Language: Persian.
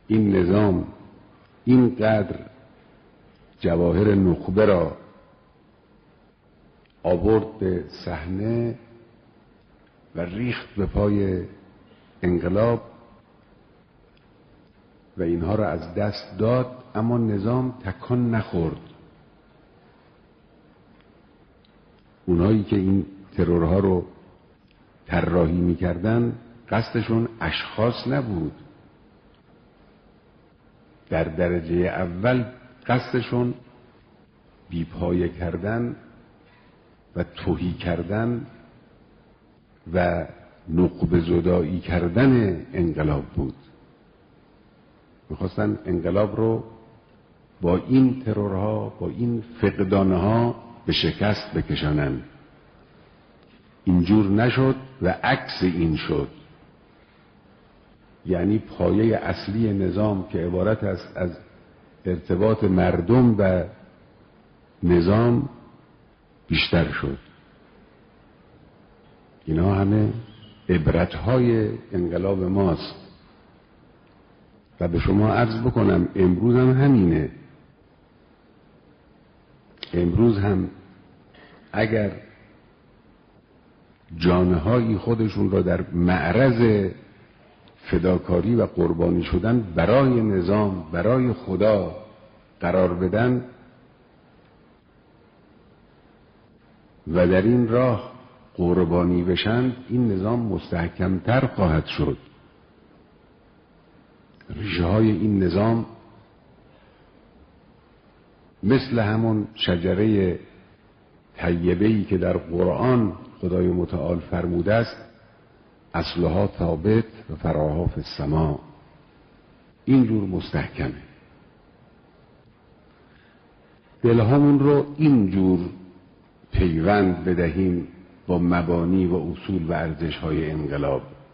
این نظام اینقدر جواهر نخبه را آورد به صحنه و ریخت به پای انقلاب و اینها را از دست داد، اما نظام تکان نخورد. اونایی که این ترورها رو طراحی میکردن قصدشون اشخاص نبود، در درجه اول قصدشون بیپایه کردن و تهی کردن و نقب زدایی کردن انقلاب بود. میخواستن انقلاب رو با این ترورها، با این فقدانها به شکست بکشانند. اینجور نشد و عکس این شد. یعنی پایه اصلی نظام که عبارت است از ارتباط مردم و نظام بیشتر شد. اینا همه عبرتهای انقلاب ماست و به شما عرض بکنم امروز هم همینه. امروز هم اگر جانهایی خودشون را در معرض فداکاری و قربانی شدن برای نظام، برای خدا قرار بدن و در این راه قربانی بشن، این نظام مستحکمتر خواهد شد. ریشه های این نظام مثل همون شجره طیبه‌ای که در قرآن خدای متعال فرموده است اصلها ثابت و فراها فی السماء، اینجور مستحکمه. دلهامون رو اینجور پیوند بدهیم با مبانی و اصول و ارزش‌های انقلاب.